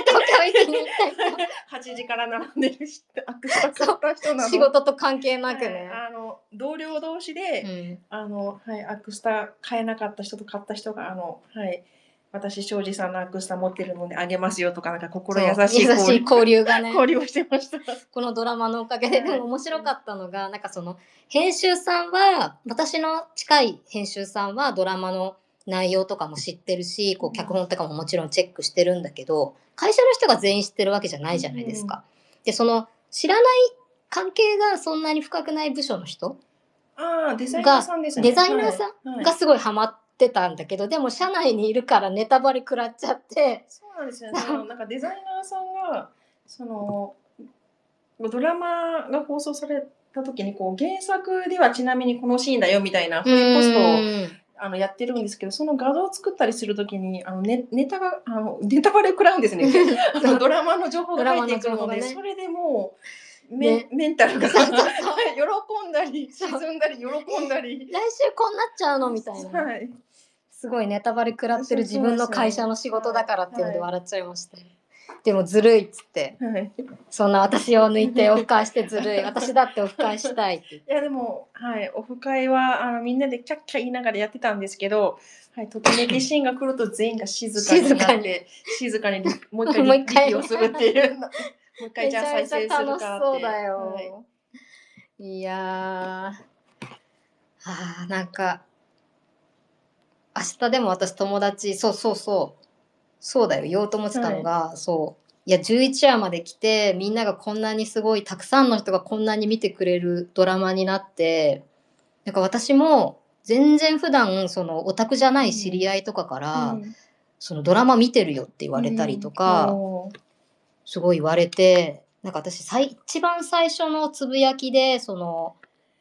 時から並んでる仕事と関係なくね。 同僚同士で、アクスタ買えなかった人と買った人が私庄司さんのアクスタ持ってるのであげますよとか、なんか心優しい交流がね、 交流をしてました。 このドラマのおかげで。でも面白かったのが、なんかその編集さんは、私の近い編集さんはドラマの内容とかも知ってるし、こう脚本とかももちろんチェックしてるんだけど、会社の人が全員知ってるわけじゃないじゃないですか。でその知らない関係がそんなに深くない部署の人デザイナーさんですね。 デザイナーさんがすごいハマってたんだけど、でも社内にいるからネタバレ食らっちゃって。 そうなんですよね。なんかデザイナーさんがそのドラマが放送された時にこう原作ではちなみにこのシーンだよみたいなポストをやってるんですけど、その画像を作ったりする時にネタバレ食らうんですね。ドラマの情報が入ってくるので、それでもう。メンタルが喜んだり沈んだり喜んだり、 来週こうなっちゃうのみたいな、すごいネタバレ食らってる自分の会社の仕事だからっていうので笑っちゃいました。でもずるいっつって、そんな私を抜いてオフ会してずるい、私だってオフ会したいって。いやでもオフ会はみんなでキャッキャ言いながらやってたんですけど、ときめきシーンが来ると全員が静かになって静かにもう一回リピをするっていう。もう一回じゃあ再生するかって。 楽しそうだよ。いやなんか明日でも私友達そうだよ言おうと思ってたのが、いや11話まで来てみんながこんなにすごいたくさんの人がこんなに見てくれるドラマになって、なんか私も全然普段そのオタクじゃない知り合いとかから、そのドラマ見てるよって言われたりとか、すごい言われて、なんか私一番最初のつぶやきでその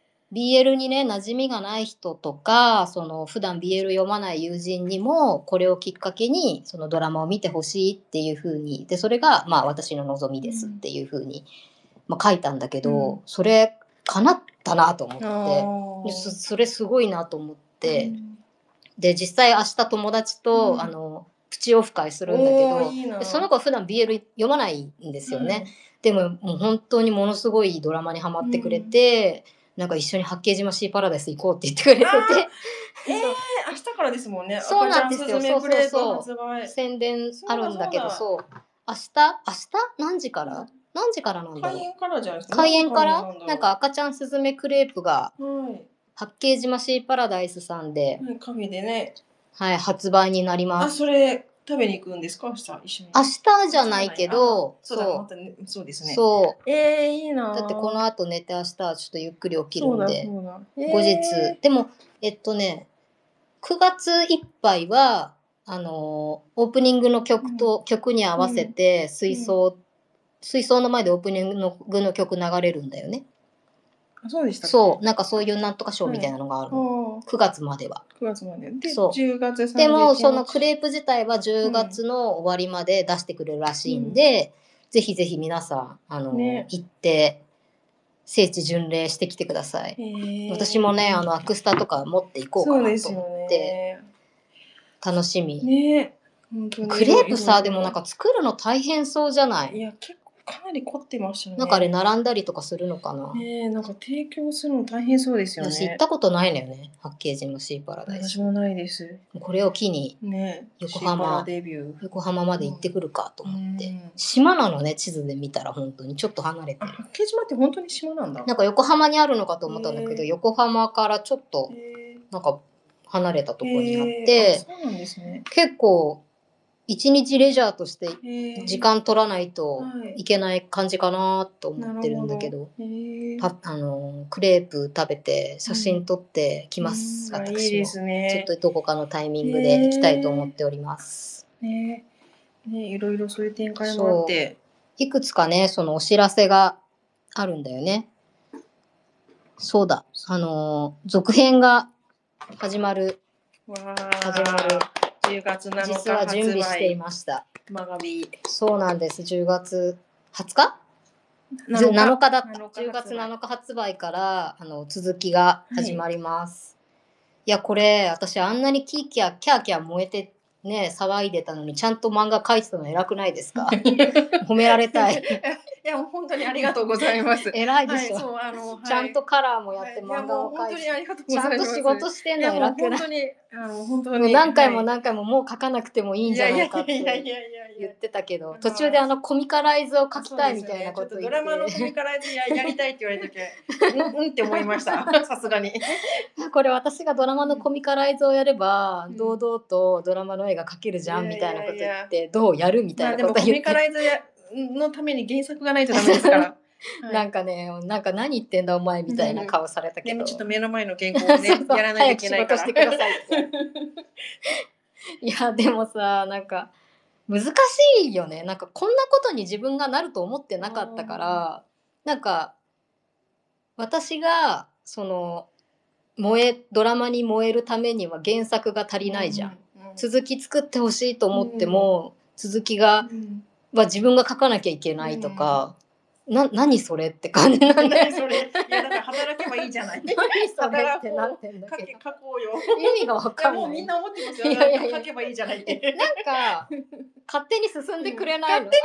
BL にね馴染みがない人とか、その普段 BL 読まない友人にもこれをきっかけにそのドラマを見てほしいっていう風に、でそれがまあ私の望みですっていう風に、書いたんだけど、それ叶ったなと思って、それすごいなと思って、で実際明日友達と、プチオフ会するんだけど、その子は普段 BL 読まないんですよね。でももう本当にものすごいドラマにハマってくれて、なんか一緒に八景島シーパラダイス行こうって言ってくれてて。 明日からですもんね。 そうなんですよ。そう宣伝あるんだけど、明日何時から何時からなんだろう。 開園からじゃないですか。 開園から何時なんだろうなんか赤ちゃんスズメクレープがはい。 八景島シーパラダイスさんで、 はい、カフェでね。 はい、発売になりまあ、 す。 それ食べに行くんですか？明日一緒に。 明日じゃないけど、 そうだ、またね、そうですね。 そう。 いいなぁ。 だってこの後寝て明日はちょっとゆっくり起きるそうんだ、 で、 そうだ。 後日、でも、9月いっぱいは、オープニングの曲に合わせて水槽の前でオープニングの曲流れるんだよね。 あ、そうでしたっけ？ そう、なんかそういうなんとかショーみたいなのがあるの。9月までは。 9月まで。で、 そう 10月31日。 でも、そのクレープ自体は10月の終わりまで出してくれるらしいんで、ぜひぜひ皆さん、 ね行って、聖地巡礼してきてください。私もね、アクスタとか持っていこうかなと思って、楽しみ。 ね、本当にクレープさ、でもなんか作るの大変そうじゃない？ いや、結構かなり凝ってましたね。 なんかあれ並んだりとかするのかな？ ね、なんか提供するの大変そうですよね。 私行ったことないのよね、八景島シーパラダイス。 私もないです。 これを機に、 ね、 横浜まで行ってくるかと思って。島なのね、地図で見たら本当にちょっと離れてる。 八景島って本当に島なんだ。 なんか横浜にあるのかと思ったんだけど、横浜からちょっとなんか離れたところにあって、 そうなんですね。 結構一日レジャーとして時間取らないといけない感じかなと思ってるんだけど、クレープ食べて写真撮ってきます、私も。いいですね。ちょっとどこかのタイミングで行きたいと思っております。 ね、いろいろそういう展開もあって。 いくつかね、そのお知らせがあるんだよね。そうだ、続編が始まる。 10月7日実は準備していました。 マガビ。 そうなんです。10月20日？7日だった。10月7日発売から続きが始まります。いや、これ私あんなにキャーキャー燃えてね、騒いでたのにちゃんと漫画描いてたの偉くないですか？褒められたい。 いや、本当にありがとうございます。 偉いでしょ。ちゃんとカラーもやって漫画も描いて、ちゃんと仕事してんの偉くない？ 本当に何回ももう描かなくてもいいんじゃないかって言ってたけど、途中でコミカライズを描きたいみたいなこと言って、 ドラマのコミカライズやりたいって言われた時って思いました。さすがに。 これ私がドラマのコミカライズをやれば堂々とドラマの絵が描けるじゃんみたいなこと言って、どうやるみたいなこと言って。 コミカライズのために原作がないとダメですから。 なんかね、なんか何言ってんだお前みたいな顔されたけど。 でもちょっと目の前の原稿をね、やらないといけないから。 早く仕事してくださいって。いや、でもさ、なんか難しいよね。なんかこんなことに自分がなると思ってなかったから、なんか私がそのドラマに燃えるためには原作が足りないじゃん。続き作ってほしいと思っても、続きは自分が書かなきゃいけないとか、何それって感じなんだよ。 それ。いや、だから働けばいいじゃない。 何それってなってんだけど。 書こうよ。 意味がわかんない。 もうみんな思ってますよ。書けばいいじゃないって。 なんか勝手に進んでくれないの。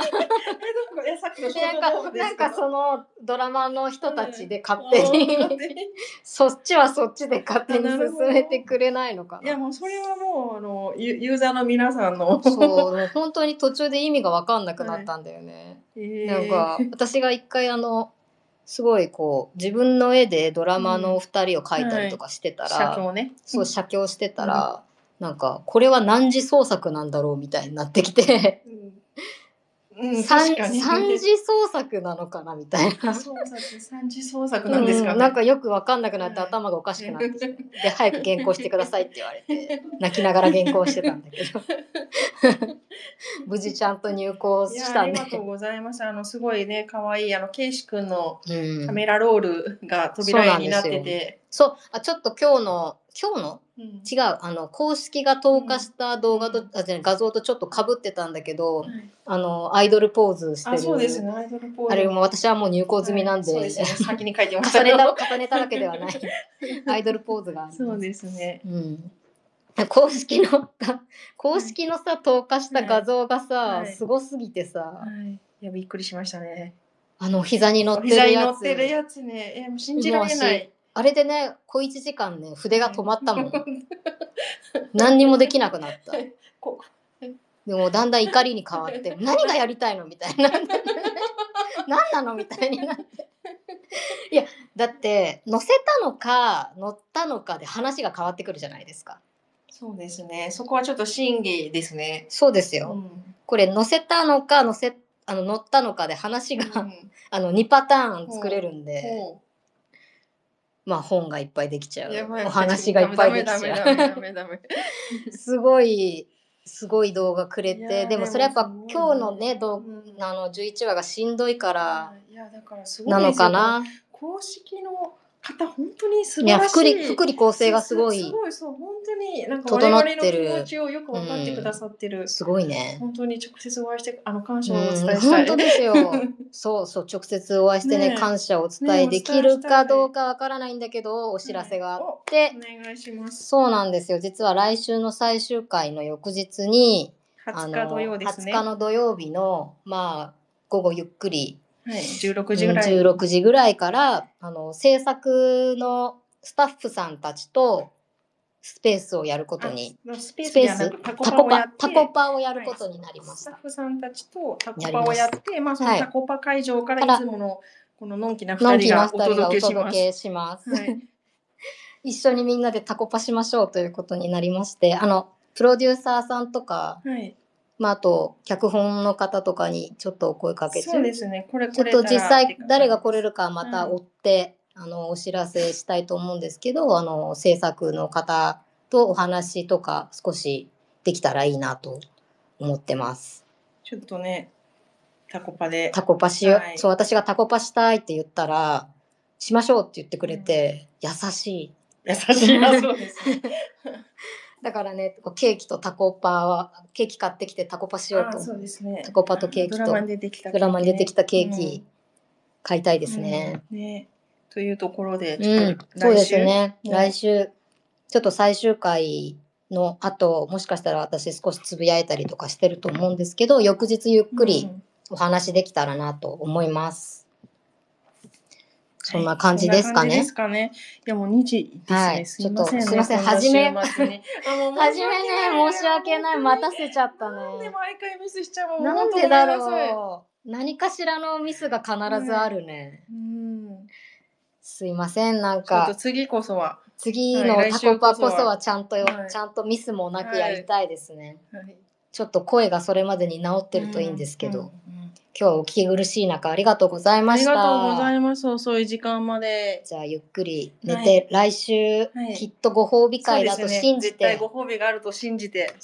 なんかそのドラマの人たちで勝手にそっちはそっちで勝手に進めてくれないのかな。 いや、もうそれはもうユーザーの皆さんの。 そう本当に途中で意味が分かんなくなったんだよね。なんか私が一回すごいこう自分の絵でドラマの2人を描いたりとかしてたら、写経してたら、なんかこれは何次創作なんだろうみたいになってきて、3次創作なのかなみたいな。 3次創作なんですかね。 なんかよく分かんなくなって頭がおかしくなってきて、で早く原稿してくださいって言われて泣きながら原稿してたんだけど無事ちゃんと入稿したんで。 ありがとうございます。すごいね、可愛いケイシ君のカメラロールが扉絵になってて、 そうちょっと今日の違う公式が投下した動画と、画像とちょっとかぶってたんだけど、アイドルポーズしてる。 そうですね、アイドルポーズ。 あれも私はもう入稿済みなんで、 そうですね、先に書いてました。 重ねたわけではないアイドルポーズがあります。 そうですね。 公式のさ投下した画像がさ、すごすぎてさ、 いやびっくりしましたね。 膝に乗ってるやつね、信じられない。 あれでね、小1時間ね、筆が止まったもん。何にもできなくなった。でもだんだん怒りに変わって、何がやりたいのみたいな。 何なのみたいになって。いやだって乗せたのか乗ったのかで話が変わってくるじゃないですか。 そうですね。そこはちょっと審議ですね。 そうですよ。これ乗せたのか乗ったのかで話が、2パターン作れるんで、まあ本がいっぱいできちゃう。お話がいっぱいできちゃう。すごい動画くれて、でもそれやっぱ今日のね11話がしんどいからなのかな。 公式の方本当に素晴らしい。 福利厚生がすごいそう本当になんか我々の気持ちをよく分かってくださってる。 すごいね。 本当に直接お会いして感謝をお伝えしたい。 本当ですよ。そう直接お会いしてね感謝をお伝えできるかどうかわからないんだけど、お知らせがあって、 お願いします。 そうなんですよ。実は来週の最終回の翌日に 20日土曜ですね。 20日の土曜日の午後ゆっくり。 16時ぐらい。 16時ぐらいから制作のスタッフさんたちとスペースをやることにタコパをやることになりました。 スタッフさんたちとタコパをやって、そのタコパ会場からいつものこののんきな2人がお届けします。 一緒にみんなでタコパしましょうということになりまして、プロデューサーさんとか。あと脚本の方とかにちょっとお声かけて、 そうですね。 ちょっと実際誰が来れるかまた追って、お知らせしたいと思うんですけど、制作の方とお話とか少しできたらいいなと思ってます。 ちょっとね、タコパしよう。そう、私がタコパしたいって言ったらしましょうって言ってくれて、優しい。 そうですね。 だからね、ケーキとタコパはケーキ買ってきてタコパしようと。 そうですね。 タコパとケーキとドラマに出てきたケーキ買いたいですね。 というところで、 そうですね。来週ちょっと最終回の後、もしかしたら私少しつぶやいたりとかしてると思うんですけど、翌日ゆっくりお話できたらなと思います。そんな感じですかね。 いやもう2時ですね。すいません。 初めね、申し訳ない。待たせちゃったね。 なんで毎回ミスしちゃうの？ なんでだろう。何かしらのミスが必ずあるね。すいません、なんか。 次こそは。 次のタコパこそはちゃんとミスもなくやりたいですね。ちょっと声がそれまでに治ってるといいんですけど。今日はお聞き苦しい中ありがとうございました。 ありがとうございます。遅い時間まで。 じゃあゆっくり寝て、来週きっとご褒美会だと信じて、 絶対ご褒美があると信じて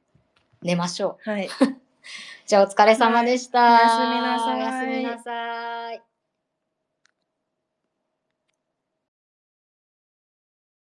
寝ましょう。じゃあお疲れ様でした。 おやすみなさい。 おやすみなさい。